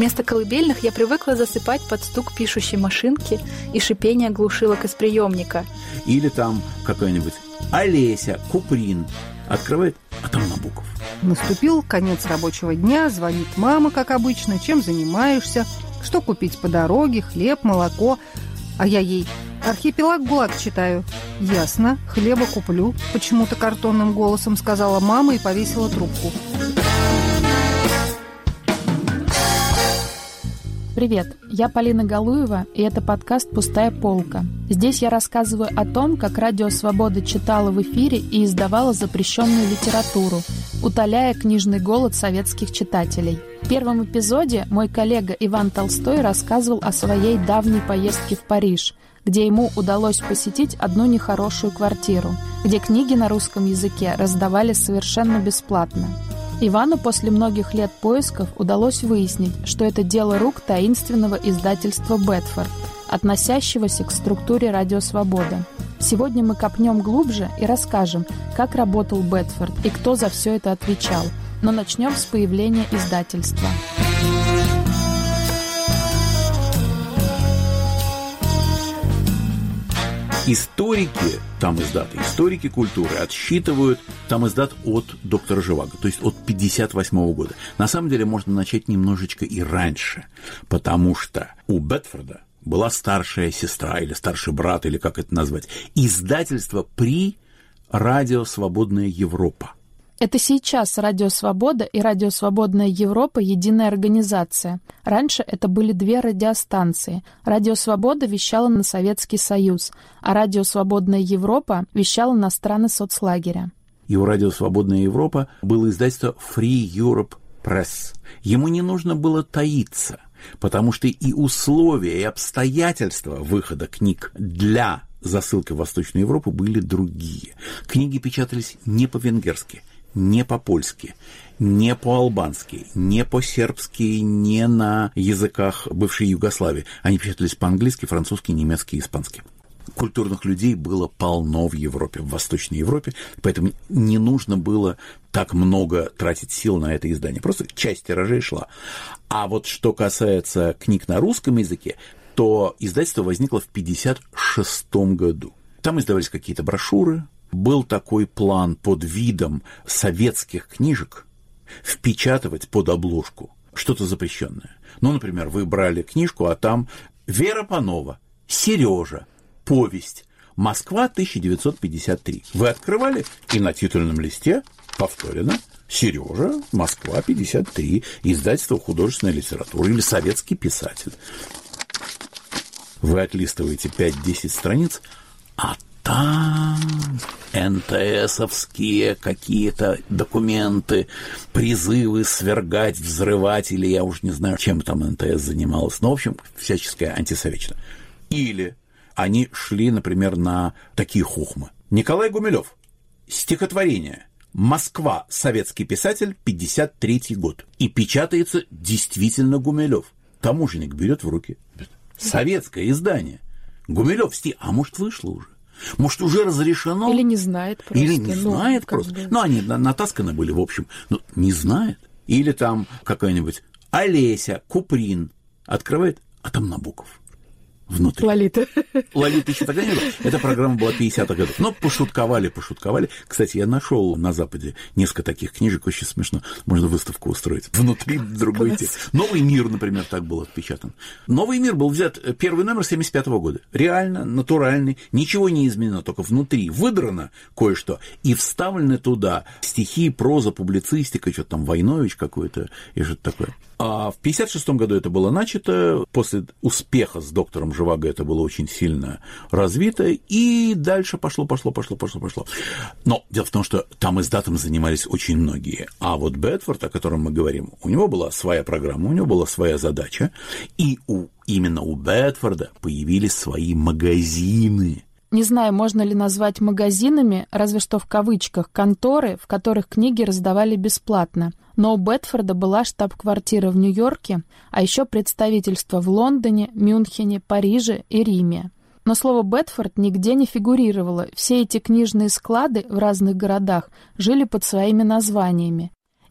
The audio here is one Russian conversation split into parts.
Вместо колыбельных я привыкла засыпать под стук пишущей машинки и шипение глушилок из приемника. Или там какая-нибудь Олеся, Куприн открывает, а там Набоков. Наступил конец рабочего дня, звонит мама, как обычно, чем занимаешься, что купить по дороге, хлеб, молоко. А я ей: «Архипелаг ГУЛАГ читаю». «Ясно, хлеба куплю», почему-то картонным голосом сказала мама и повесила трубку. Привет, я Полина Галуева, и это подкаст «Пустая полка». Здесь я рассказываю о том, как Радио Свобода читала в эфире и издавала запрещенную литературу, утоляя книжный голод советских читателей. В первом эпизоде мой коллега Иван Толстой рассказывал о своей давней поездке в Париж, где ему удалось посетить одну нехорошую квартиру, где книги на русском языке раздавали совершенно бесплатно. Ивану после многих лет поисков удалось выяснить, что это дело рук таинственного издательства «Бетфорд», относящегося к структуре «Радио Свобода». Сегодня мы копнем глубже и расскажем, как работал «Бетфорд» и кто за все это отвечал. Но начнем с появления издательства. Историки, там издаты, историки культуры отсчитывают там издат от «Доктора Живаго», то есть от 1958 года. На самом деле можно начать немножечко и раньше, потому что у Бетфорда была старшая сестра или старший брат, или как это назвать, издательство при «Радио Свободная Европа». Это сейчас Радио Свобода и Радио Свободная Европа – единая организация. Раньше это были две радиостанции. Радио Свобода вещала на Советский Союз, а Радио Свободная Европа вещала на страны соцлагеря. И у Радио Свободная Европа было издательство Free Europe Press. Ему не нужно было таиться, потому что и условия, и обстоятельства выхода книг для засылки в Восточную Европу были другие. Книги печатались не по-венгерски, не по-польски, не по-албански, не по-сербски, не на языках бывшей Югославии. Они печатались по-английски, французски, немецки и испански. Культурных людей было полно в Европе, в Восточной Европе, поэтому не нужно было так много тратить сил на это издание. Просто часть тиражей шла. А вот что касается книг на русском языке, то издательство возникло в 1956 году. Там издавались какие-то брошюры. Был такой план под видом советских книжек впечатывать под обложку что-то запрещенное. Ну, например, вы брали книжку, а там Вера Панова, Сережа, повесть, Москва, 1953. Вы открывали, и на титульном листе повторено Сережа, Москва, 53, издательство «Художественная литература» или «Советский писатель». Вы отлистываете 5-10 страниц, а там НТСовские какие-то документы, призывы свергать, взрывать, или я уж не знаю, чем там НТС занималась, но, в общем, всяческая антисоветчина. Или они шли, например, на такие хохмы. Николай Гумилёв. Стихотворение. Москва. Советский писатель. 1953 год. И печатается действительно Гумилёв. Таможенник берет в руки. Советское издание. Гумилёв стих. А может, вышло уже? Может, уже разрешено? Или не знает просто. Или не знает просто. Ну, они натасканы были, в общем. Ну, не знает. Или там какая-нибудь Олеся, Куприн открывает, а там Набоков. Внутри. Лолита. Лолита еще тогда не было. Эта программа была 50-х годов. Но пошутковали. Кстати, я нашел на Западе несколько таких книжек, очень смешно. Можно выставку устроить. Внутри другой текст. «Новый мир», например, так был отпечатан. «Новый мир» был взят, первый номер 75-го года. Реально, натуральный, ничего не изменено, только внутри выдрано кое-что и вставлены туда стихи, проза, публицистика, что-то там, Войнович какой-то и что-то такое. А в 1956 году это было начато, после успеха с «Доктором Живаго» это было очень сильно развито, и дальше пошло. Но дело в том, что там издатом занимались очень многие. А вот Бетфорд, о котором мы говорим, у него была своя программа, у него была своя задача, и именно у Бетфорда появились свои магазины. Не знаю, можно ли назвать магазинами, разве что в кавычках, конторы, в которых книги раздавали бесплатно. Но у Бетфорда была штаб-квартира в Нью-Йорке, а еще представительство в Лондоне, Мюнхене, Париже и Риме. Но слово «Бетфорд» нигде не фигурировало, все эти книжные склады в разных городах жили под своими названиями.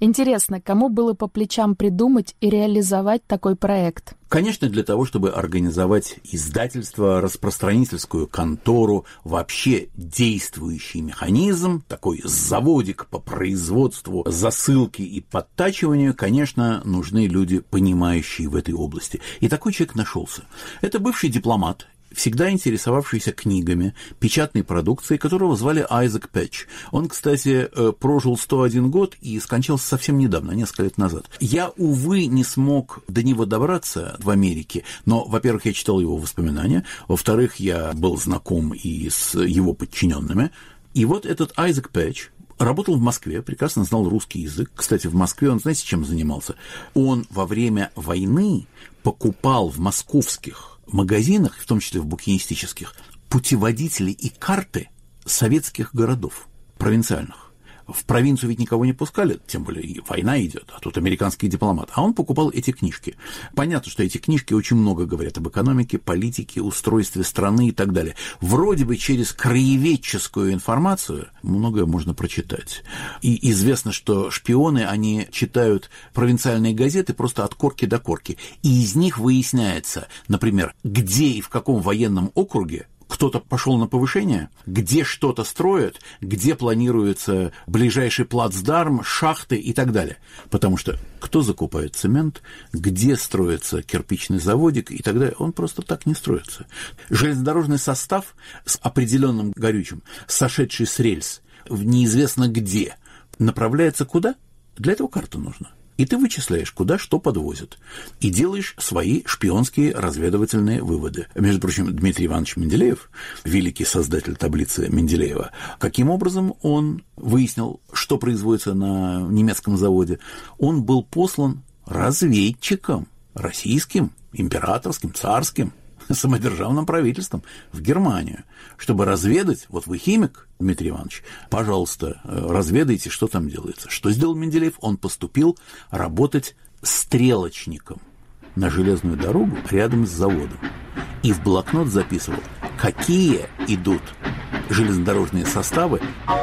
Интересно, кому было по плечам придумать и реализовать такой проект? Конечно, для того, чтобы организовать издательство, распространительскую контору, вообще действующий механизм, такой заводик по производству засылки и подтачиванию, конечно, нужны люди, понимающие в этой области. И такой человек нашелся. Это бывший дипломат, всегда интересовавшийся книгами, печатной продукцией, которого звали Айзек Пэтч. Он, кстати, прожил 101 год и скончался совсем недавно, несколько лет назад. Я, увы, не смог до него добраться в Америке, но, во-первых, я читал его воспоминания, во-вторых, я был знаком и с его подчиненными. И вот этот Айзек Пэтч работал в Москве, прекрасно знал русский язык. Кстати, в Москве он, знаете, чем занимался? Он во время войны покупал в московских магазинах, в том числе в букинистических, путеводители и карты советских городов, провинциальных. В провинцию ведь никого не пускали, тем более война идет, а тут американский дипломат. А он покупал эти книжки. Понятно, что эти книжки очень много говорят об экономике, политике, устройстве страны и так далее. Вроде бы через краеведческую информацию многое можно прочитать. И известно, что шпионы, они читают провинциальные газеты просто от корки до корки. И из них выясняется, например, где и в каком военном округе кто-то пошел на повышение, где что-то строят, где планируется ближайший плацдарм, шахты и так далее. Потому что кто закупает цемент, где строится кирпичный заводик и так далее, он просто так не строится. Железнодорожный состав с определенным горючим, сошедший с рельс, в неизвестно где, направляется куда? Для этого карта нужна. И ты вычисляешь, куда что подвозят, и делаешь свои шпионские разведывательные выводы. Между прочим, Дмитрий Иванович Менделеев, великий создатель таблицы Менделеева, каким образом он выяснил, что производится на немецком заводе? Он был послан разведчиком российским, императорским, царским, самодержавным правительством в Германию, чтобы разведать, вот вы химик, Дмитрий Иванович, пожалуйста, разведайте, что там делается. Что сделал Менделеев? Он поступил работать стрелочником на железную дорогу рядом с заводом и в блокнот записывал, какие идут железнодорожные составы.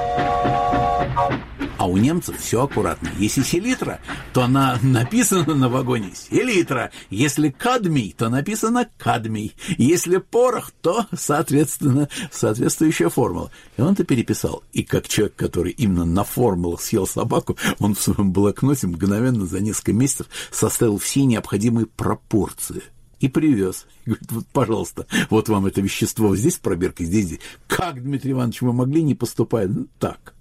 А у немцев все аккуратно. Если селитра, то она написана на вагоне селитра. Если кадмий, то написано кадмий. Если порох, то, соответственно, соответствующая формула. И он это переписал. И как человек, который именно на формулах съел собаку, он в своем блокноте мгновенно за несколько месяцев составил все необходимые пропорции. И привез. И говорит, вот, пожалуйста, вот вам это вещество здесь пробирка, здесь. Как, Дмитрий Иванович, вы могли не поступать? Ну, так.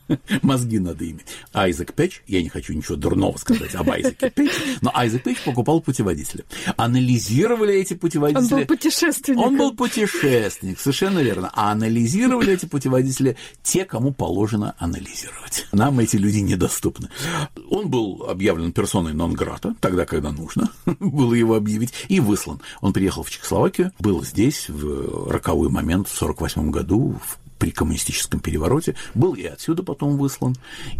Мозги надо иметь. Айзек Пэтч, я не хочу ничего дурного сказать об Айзеке Пэтче, но Айзек Пэтч покупал путеводители. Анализировали эти путеводители. Он был путешественник. Он был путешественник, совершенно верно. А анализировали эти путеводители те, кому положено анализировать. Нам эти люди недоступны. Он был объявлен персоной нон-грата, тогда, когда нужно было его объявить, и выслан. Он приехал в Чехословакию, был здесь в роковой момент в 1948 году, при коммунистическом перевороте, был и отсюда потом выслан.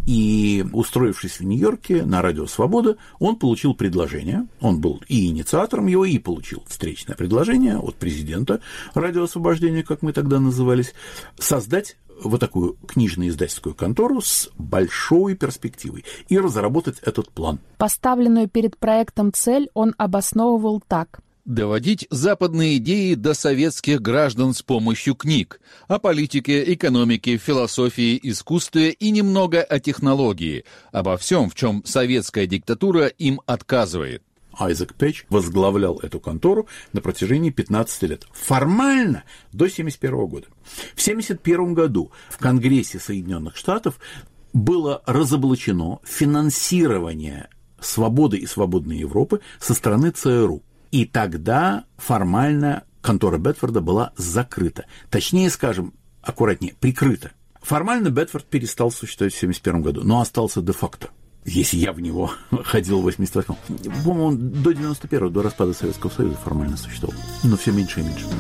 И, устроившись в Нью-Йорке на радио «Свобода», он получил предложение, он был и инициатором его, и получил встречное предложение от президента «Радио Освобождения», как мы тогда назывались, создать вот такую книжно-издательскую контору с большой перспективой и разработать этот план. Поставленную перед проектом цель он обосновывал так. Доводить западные идеи до советских граждан с помощью книг о политике, экономике, философии, искусстве и немного о технологии, обо всем, в чем советская диктатура им отказывает. Айзек Пэтч возглавлял эту контору на протяжении 15 лет. Формально до 1971 года. В 1971 году в Конгрессе Соединенных Штатов было разоблачено финансирование «Свободы и свободной Европы» со стороны ЦРУ. И тогда формально контора Бетфорда была закрыта. Точнее, скажем, аккуратнее, прикрыта. Формально Бетфорд перестал существовать в 1971 году, но остался де-факто. Если я в него ходил в 88-м. По-моему, он до 91-го, до распада Советского Союза формально существовал. Но все меньше и меньше.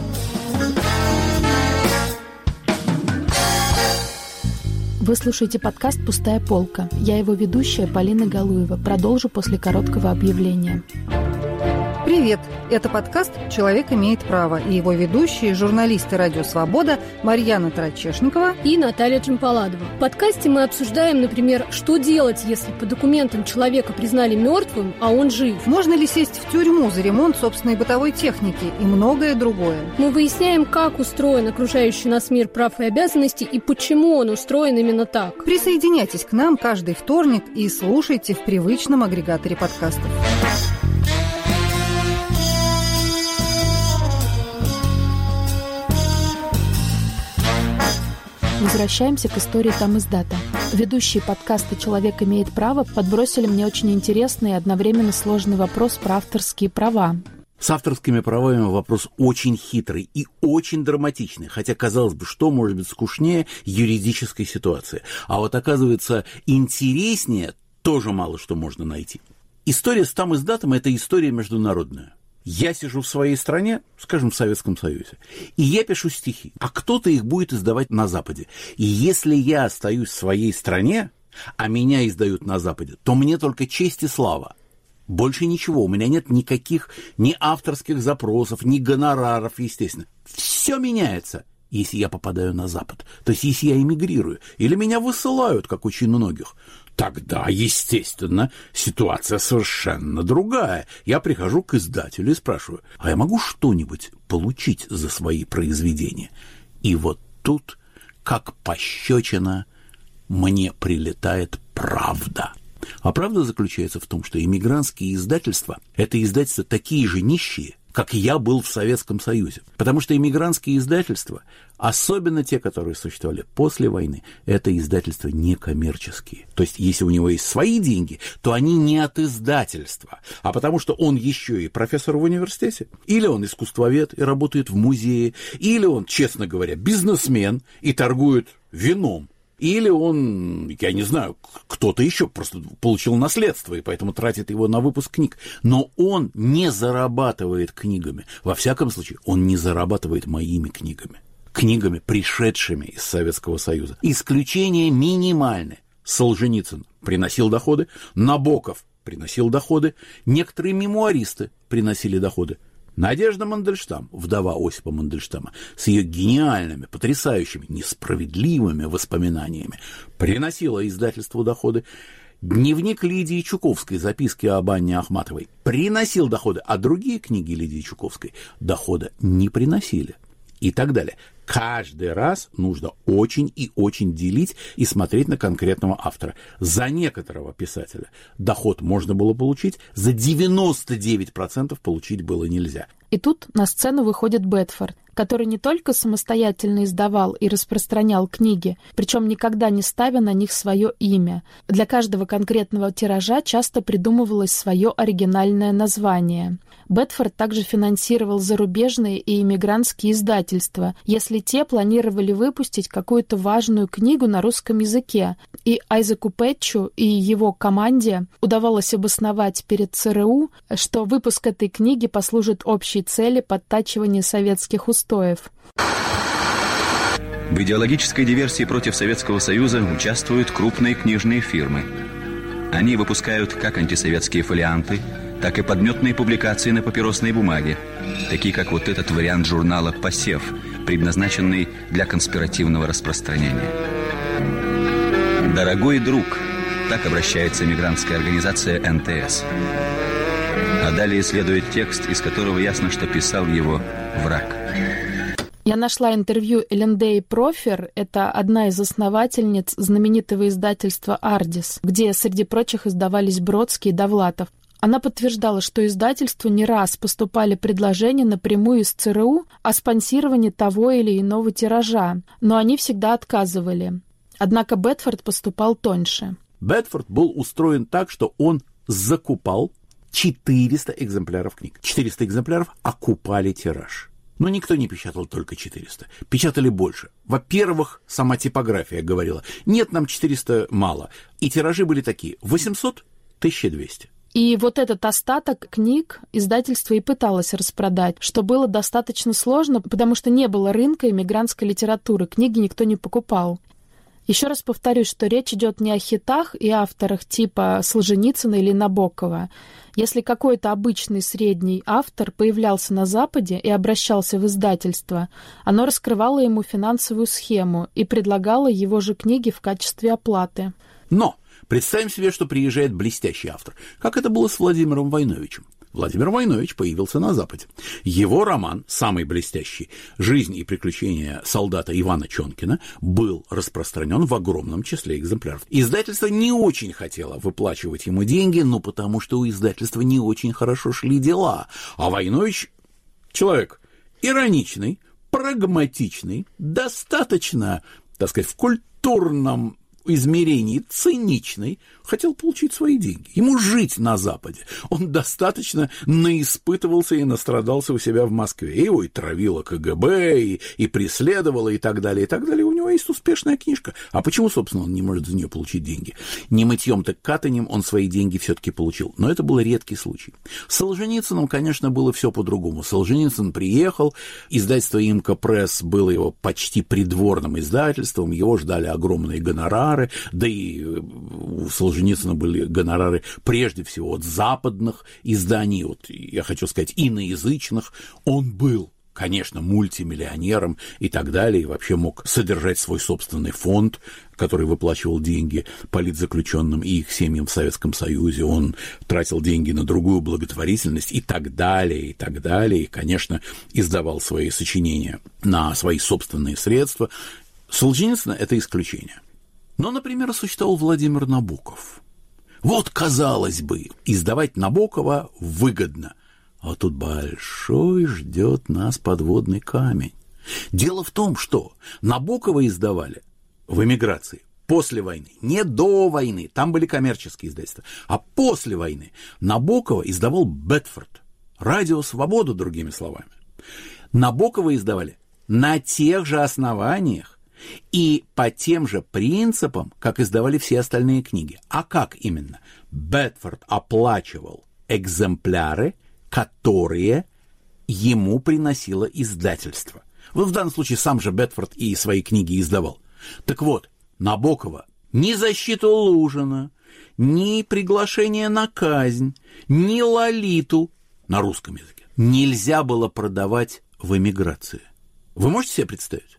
Вы слушаете подкаст «Пустая полка». Я его ведущая Полина Галуева. Продолжу после короткого объявления. Привет! Это подкаст «Человек имеет право» и его ведущие, журналисты «Радио Свобода» Марьяна Трачешникова и Наталья Джампаладова. В подкасте мы обсуждаем, например, что делать, если по документам человека признали мертвым, а он жив. Можно ли сесть в тюрьму за ремонт собственной бытовой техники и многое другое. Мы выясняем, как устроен окружающий нас мир прав и обязанностей и почему он устроен именно так. Присоединяйтесь к нам каждый вторник и слушайте в привычном агрегаторе подкастов. Возвращаемся к истории тамиздата. Ведущие подкаста «Человек имеет право» подбросили мне очень интересный и одновременно сложный вопрос про авторские права. С авторскими правами вопрос очень хитрый и очень драматичный, хотя, казалось бы, что может быть скучнее юридической ситуации. А вот, оказывается, интереснее тоже мало что можно найти. История с тамиздатом – это история международная. Я сижу в своей стране, скажем, в Советском Союзе, и я пишу стихи, а кто-то их будет издавать на Западе. И если я остаюсь в своей стране, а меня издают на Западе, то мне только честь и слава. Больше ничего, у меня нет никаких ни авторских запросов, ни гонораров, естественно. Все меняется, если я попадаю на Запад. То есть, если я эмигрирую, или меня высылают, как очень многих. Тогда, естественно, ситуация совершенно другая. Я прихожу к издателю и спрашиваю, а я могу что-нибудь получить за свои произведения? И вот тут, как пощечина, мне прилетает правда. А правда заключается в том, что эмигрантские издательства – это издательства такие же нищие, как я был в Советском Союзе. Потому что эмигрантские издательства, особенно те, которые существовали после войны, это издательства некоммерческие. То есть, если у него есть свои деньги, то они не от издательства, а потому что он еще и профессор в университете, или он искусствовед и работает в музее, или он, честно говоря, бизнесмен и торгует вином. Или он, я не знаю, кто-то еще просто получил наследство и поэтому тратит его на выпуск книг. Но он не зарабатывает книгами. Во всяком случае, он не зарабатывает моими книгами. Книгами, пришедшими из Советского Союза. Исключение минимальное. Солженицын приносил доходы, Набоков приносил доходы, некоторые мемуаристы приносили доходы. Надежда Мандельштам, вдова Осипа Мандельштама, с ее гениальными, потрясающими, несправедливыми воспоминаниями, приносила издательству доходы. Дневник Лидии Чуковской, записки об Анне Ахматовой, приносил доходы, а другие книги Лидии Чуковской дохода не приносили. И так далее. Каждый раз нужно очень и очень делить и смотреть на конкретного автора. За некоторого писателя доход можно было получить, за 99% получить было нельзя. И тут на сцену выходит Бэдфорд, который не только самостоятельно издавал и распространял книги, причем никогда не ставя на них свое имя. Для каждого конкретного тиража часто придумывалось свое оригинальное название. Бэдфорд также финансировал зарубежные и эмигрантские издательства, если те планировали выпустить какую-то важную книгу на русском языке. И Айзеку Пэтчу и его команде удавалось обосновать перед ЦРУ, что выпуск этой книги послужит общей цели подтачивания советских устоев. В идеологической диверсии против Советского Союза участвуют крупные книжные фирмы. Они выпускают как антисоветские фолианты, так и подметные публикации на папиросной бумаге, такие как вот этот вариант журнала «Посев», предназначенный для конспиративного распространения. «Дорогой друг», так обращается мигрантская организация НТС. А далее следует текст, из которого ясно, что писал его враг. Я нашла интервью Элендеи Профер, это одна из основательниц знаменитого издательства «Ардис», где, среди прочих, издавались Бродский и Довлатов. Она подтверждала, что издательству не раз поступали предложения напрямую из ЦРУ о спонсировании того или иного тиража, но они всегда отказывали. Однако Бэдфорд поступал тоньше. Бэдфорд был устроен так, что он закупал 400 экземпляров книг. 400 экземпляров окупали тираж. Но никто не печатал только 400. Печатали больше. Во-первых, сама типография говорила, нет, нам 400 мало. И тиражи были такие, 800, 1200. И вот этот остаток книг издательство и пыталось распродать, что было достаточно сложно, потому что не было рынка эмигрантской литературы, книги никто не покупал. Еще раз повторюсь, что речь идет не о хитах и авторах типа Солженицына или Набокова. Если какой-то обычный средний автор появлялся на Западе и обращался в издательство, оно раскрывало ему финансовую схему и предлагало его же книги в качестве оплаты. Но представим себе, что приезжает блестящий автор, как это было с Владимиром Войновичем. Владимир Войнович появился на Западе. Его роман, самый блестящий, «Жизнь и приключения солдата Ивана Чонкина», был распространен в огромном числе экземпляров. Издательство не очень хотело выплачивать ему деньги, потому что у издательства не очень хорошо шли дела. А Войнович человек ироничный, прагматичный, достаточно, так сказать, в культурном измерении циничный, хотел получить свои деньги. Ему жить на Западе. Он достаточно наиспытывался и настрадался у себя в Москве. Его и травило КГБ, и преследовало, и так далее, и так далее. У него есть успешная книжка. А почему, собственно, он не может за нее получить деньги? Не мытьем, так катаньем он свои деньги все-таки получил. Но это был редкий случай. С Солженицыным, конечно, было все по-другому. Солженицын приехал, издательство «Имка Пресс» было его почти придворным издательством, его ждали огромные гонорары, да и у Солженицына были гонорары прежде всего от западных изданий, от, я хочу сказать, иноязычных. Он был, конечно, мультимиллионером и так далее, и вообще мог содержать свой собственный фонд, который выплачивал деньги политзаключенным и их семьям в Советском Союзе. Он тратил деньги на другую благотворительность и так далее, и так далее. И, конечно, издавал свои сочинения на свои собственные средства. Солженицын – это исключение. Но, например, существовал Владимир Набоков. Вот, казалось бы, издавать Набокова выгодно. А тут большой ждет нас подводный камень. Дело в том, что Набокова издавали в эмиграции после войны, не до войны, там были коммерческие издательства, а после войны Набокова издавал Бетфорд, «Радио Свобода», другими словами. Набокова издавали на тех же основаниях и по тем же принципам, как издавали все остальные книги. А как именно? Бетфорд оплачивал экземпляры, которые ему приносило издательство. Вот в данном случае сам же Бетфорд и свои книги издавал. Так вот, Набокова ни защиту Лужина, ни приглашение на казнь, ни Лолиту на русском языке нельзя было продавать в эмиграции. Вы можете себе представить?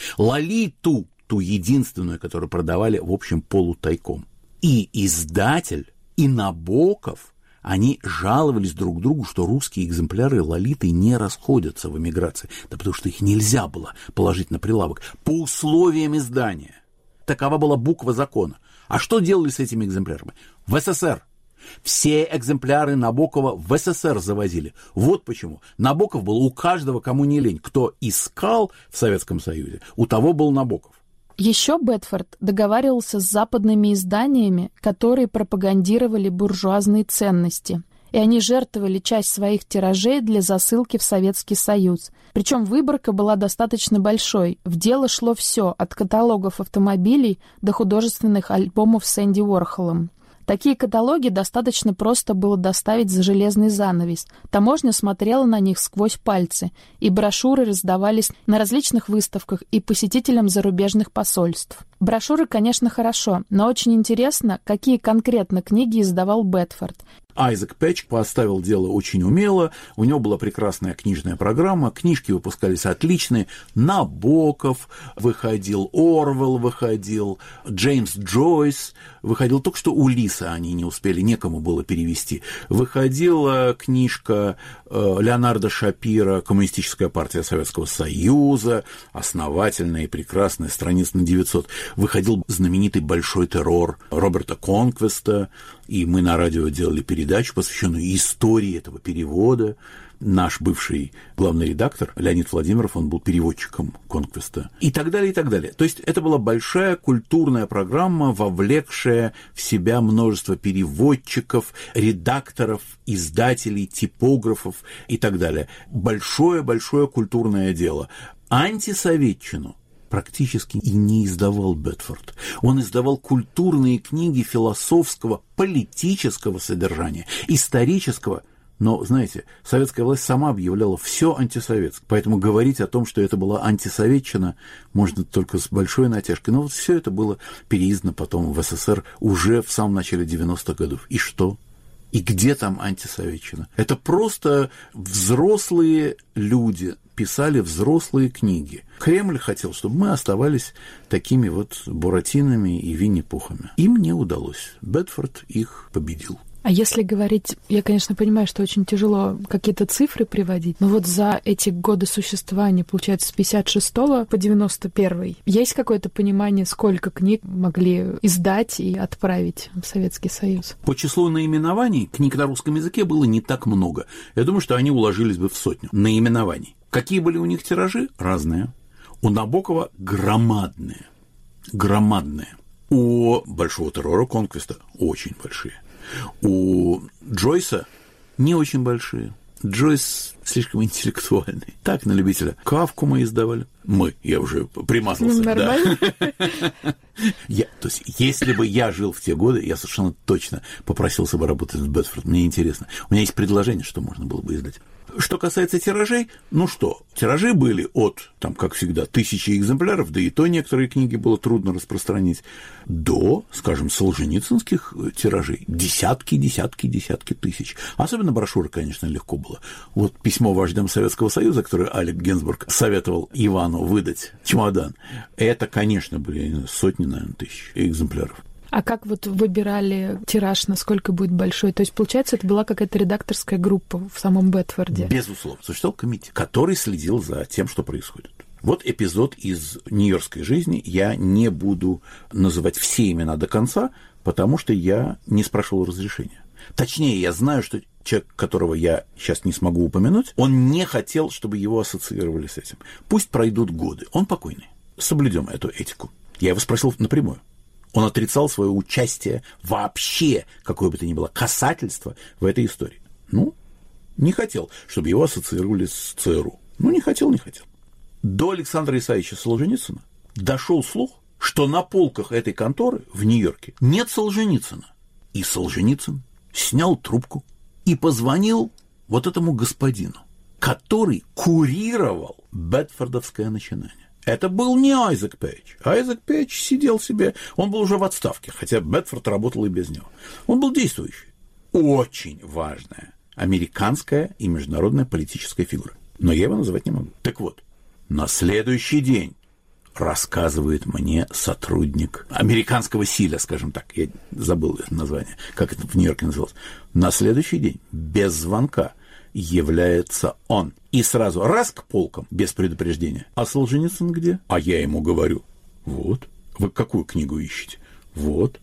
Лолиту, ту единственную, которую продавали, в общем, полутайком. И издатель, и Набоков, они жаловались друг другу, что русские экземпляры Лолиты не расходятся в эмиграции. Да потому что их нельзя было положить на прилавок по условиям издания. Такова была буква закона. А что делали с этими экземплярами? В СССР. Все экземпляры Набокова в СССР завозили. Вот почему. Набоков был у каждого, кому не лень. Кто искал в Советском Союзе, у того был Набоков. Еще Бетфорд договаривался с западными изданиями, которые пропагандировали буржуазные ценности, и они жертвовали часть своих тиражей для засылки в Советский Союз. Причем выборка была достаточно большой. В дело шло все, от каталогов автомобилей до художественных альбомов с Энди Уорхолом. Такие каталоги достаточно просто было доставить за железный занавес. Таможня смотрела на них сквозь пальцы, и брошюры раздавались на различных выставках и посетителям зарубежных посольств. Брошюры, конечно, хорошо, но очень интересно, какие конкретно книги издавал Бетфорд. Айзек Пэтч поставил дело очень умело, у него была прекрасная книжная программа, книжки выпускались отличные, Набоков выходил, Орвелл выходил, Джеймс Джойс выходил, только что Улисса они не успели, некому было перевести. Выходила книжка Леонардо Шапира «Коммунистическая партия Советского Союза», основательная и прекрасная, страниц на 900. Выходил знаменитый «Большой террор» Роберта Конквеста, и мы на радио делали передачу, посвященную истории этого перевода. Наш бывший главный редактор Леонид Владимиров, он был переводчиком Конквеста. И так далее, и так далее. То есть это была большая культурная программа, вовлекшая в себя множество переводчиков, редакторов, издателей, типографов и так далее. Большое-большое культурное дело. Антисоветчину практически и не издавал Бетфорд. Он издавал культурные книги философского, политического содержания, исторического, Но, знаете, советская власть сама объявляла все антисоветским. Поэтому говорить о том, что это была антисоветчина, можно только с большой натяжкой. Но вот все это было переиздано потом в СССР уже в самом начале 90-х годов. И что? И где там антисоветчина? Это просто взрослые люди писали взрослые книги. Кремль хотел, чтобы мы оставались такими вот Буратинами и Винни-Пухами. Им не удалось. Бедфорд их победил. А если говорить, я, конечно, понимаю, что очень тяжело какие-то цифры приводить, но вот за эти годы существования, получается, с 56 по 91, есть какое-то понимание, сколько книг могли издать и отправить в Советский Союз? По числу наименований книг на русском языке было не так много. Я думаю, что они уложились бы в 100 наименований. Какие были у них тиражи? Разные. У Набокова громадные. У Большого террора Конквиста очень большие. У Джойса не очень большие. Джойс слишком интеллектуальный. Так, на любителя. Кафку мы издавали. Я уже примазался. Нормально. Да. То есть, если бы я жил в те годы, я совершенно точно попросился бы работать с Бедфордом. Мне интересно. У меня есть предложение, что можно было бы издать. Что касается тиражей, тиражи были от, как всегда, 1000 экземпляров, да и то некоторые книги было трудно распространить, до, скажем, солженицынских тиражей, десятки тысяч. Особенно брошюры, конечно, легко было. Вот письмо вождям Советского Союза, которое Алек Генсбург советовал Ивану выдать, чемодан, это, конечно, были сотни, наверное, тысяч экземпляров. А как вот выбирали тираж, насколько будет большой? То есть, получается, это была какая-то редакторская группа в самом Бедфорде? Безусловно. Существовал комитет, который следил за тем, что происходит. Вот эпизод из нью-йоркской жизни. Я не буду называть все имена до конца, потому что я не спрашивал разрешения. Точнее, я знаю, что человек, которого я сейчас не смогу упомянуть, он не хотел, чтобы его ассоциировали с этим. Пусть пройдут годы. Он покойный. Соблюдем эту этику. Я его спросил напрямую. Он отрицал свое участие вообще, какое бы то ни было, касательство в этой истории. Не хотел, чтобы его ассоциировали с ЦРУ. Не хотел. До Александра Исаевича Солженицына дошел слух, что на полках этой конторы в Нью-Йорке нет Солженицына. И Солженицын снял трубку и позвонил вот этому господину, который курировал бедфордовское начинание. Это был не Айзек Пейдж. Айзек Пейдж сидел себе, он был уже в отставке, хотя Бедфорд работал и без него. Он был действующий. Очень важная американская и международная политическая фигура. Но я его называть не могу. Так вот, на следующий день рассказывает мне сотрудник американского СИЛа, скажем так, я забыл это название, как это в Нью-Йорке называлось. На следующий день, без звонка, является он. И сразу раз к полкам, без предупреждения. А Солженицын где? А я ему говорю, вот, вы какую книгу ищете? Вот.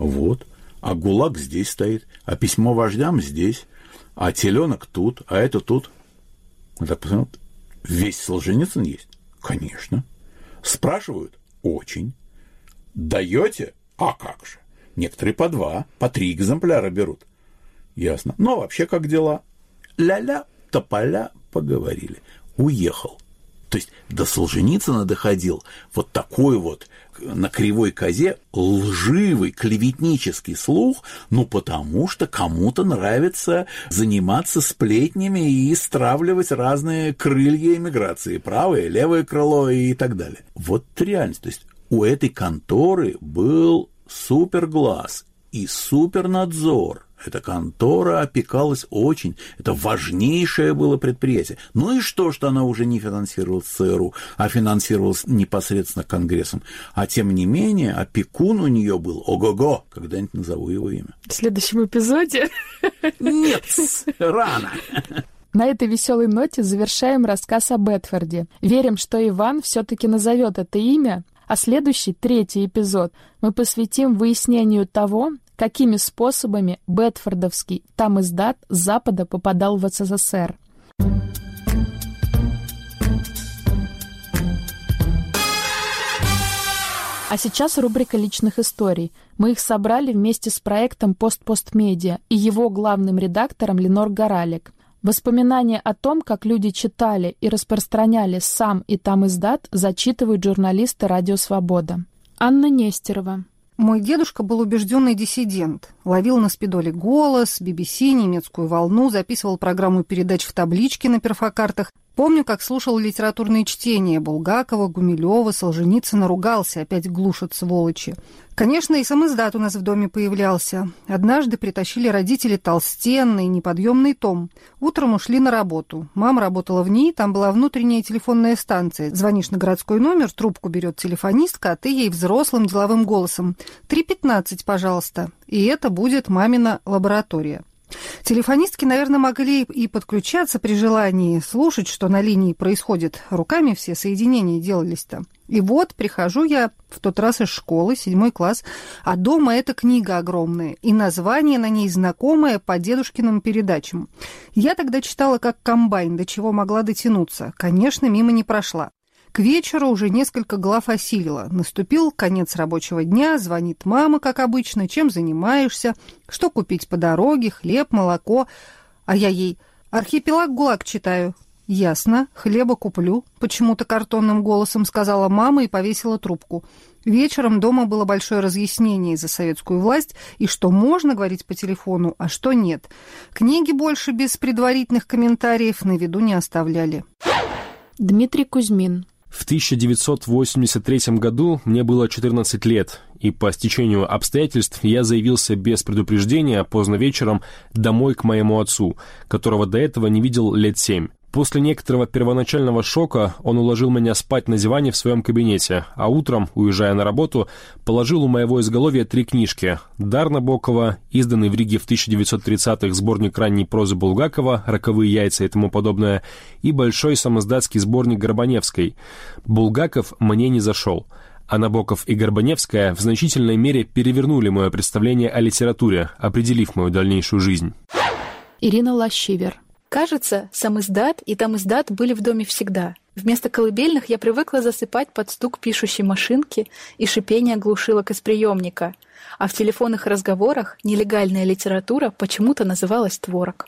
А ГУЛАГ здесь стоит, а письмо вождям здесь, а теленок тут, а это тут. Он так посмотрел, весь Солженицын есть? Конечно. Спрашивают? Очень. Даете? А как же? Некоторые по 2, по 3 экземпляра берут. Ясно. Но вообще как дела? Ля-ля, тополя, поговорили. Уехал. То есть до Солженицына доходил вот такой вот на кривой козе лживый, клеветнический слух, потому что кому-то нравится заниматься сплетнями и стравливать разные крылья эмиграции, правое, левое крыло и так далее. Вот реальность. То есть у этой конторы был суперглаз и супернадзор. Эта контора опекалась очень. Это важнейшее было предприятие. И что она уже не финансировалась ЦРУ, а финансировалась непосредственно Конгрессом. А тем не менее, опекун у нее был ого-го. Когда-нибудь назову его имя. В следующем эпизоде? Нет, рано. На этой веселой ноте завершаем рассказ о Бедфорде. Верим, что Иван все-таки назовет это имя, а следующий, 3-й эпизод, мы посвятим выяснению того, какими способами бедфордовский тамиздат с Запада попадал в СССР. А сейчас рубрика личных историй. Мы их собрали вместе с проектом «Пост-Пост-Медиа» и его главным редактором Ленор Горалик. Воспоминания о том, как люди читали и распространяли сам и тамиздат, зачитывают журналисты «Радио Свобода». Анна Нестерова. Мой дедушка был убежденный диссидент. Ловил на спидоле «Голос», BBC, «Немецкую волну», записывал программу передач в табличке на перфокартах. Помню, как слушал литературные чтения Булгакова, Гумилева, Солженицына, ругался, опять глушат сволочи. Конечно, и самиздат у нас в доме появлялся. Однажды притащили родители толстенный, неподъемный том. Утром ушли на работу. Мама работала в ней, там была внутренняя телефонная станция. Звонишь на городской номер, трубку берет телефонистка, а ты ей взрослым деловым голосом: 3:15, пожалуйста. И это будет мамина лаборатория. Телефонистки, наверное, могли и подключаться при желании, слушать, что на линии происходит. Руками все соединения делались-то. И вот прихожу я в тот раз из школы, 7 класс, а дома эта книга огромная, и название на ней знакомое по дедушкиным передачам. Я тогда читала как комбайн, до чего могла дотянуться. Конечно, мимо не прошла. К вечеру уже несколько глав осилила. Наступил конец рабочего дня, звонит мама, как обычно: чем занимаешься, что купить по дороге, хлеб, молоко. А я ей: «Архипелаг ГУЛАГ читаю». «Ясно, хлеба куплю», — почему-то картонным голосом сказала мама и повесила трубку. Вечером дома было большое разъяснение за советскую власть, и что можно говорить по телефону, а что нет. Книги больше без предварительных комментариев на виду не оставляли. Дмитрий Кузьмин. В 1983 году мне было 14 лет, и по стечению обстоятельств я заявился без предупреждения поздно вечером домой к моему отцу, которого до этого не видел лет 7. После некоторого первоначального шока он уложил меня спать на диване в своем кабинете, а утром, уезжая на работу, положил у моего изголовья 3 книжки: «Дар Набокова», изданный в Риге в 1930-х сборник ранней прозы Булгакова «Роковые яйца» и тому подобное, и большой самиздатский сборник Горбаневской. Булгаков мне не зашел, а Набоков и Горбаневская в значительной мере перевернули мое представление о литературе, определив мою дальнейшую жизнь. Ирина Лощивер. Кажется, самиздат и тамиздат были в доме всегда. Вместо колыбельных я привыкла засыпать под стук пишущей машинки и шипение глушилок из приемника, а в телефонных разговорах нелегальная литература почему-то называлась творог.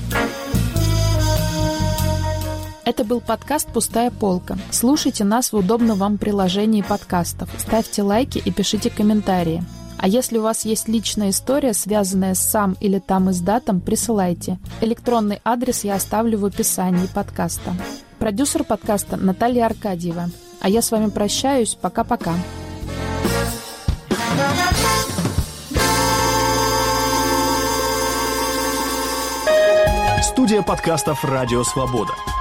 Это был подкаст «Пустая полка». Слушайте нас в удобном вам приложении подкастов, ставьте лайки и пишите комментарии. А если у вас есть личная история, связанная с сам или тамиздатом, присылайте. Электронный адрес я оставлю в описании подкаста. Продюсер подкаста Наталья Аркадьева. А я с вами прощаюсь. Пока-пока. Студия подкастов «Радио Свобода».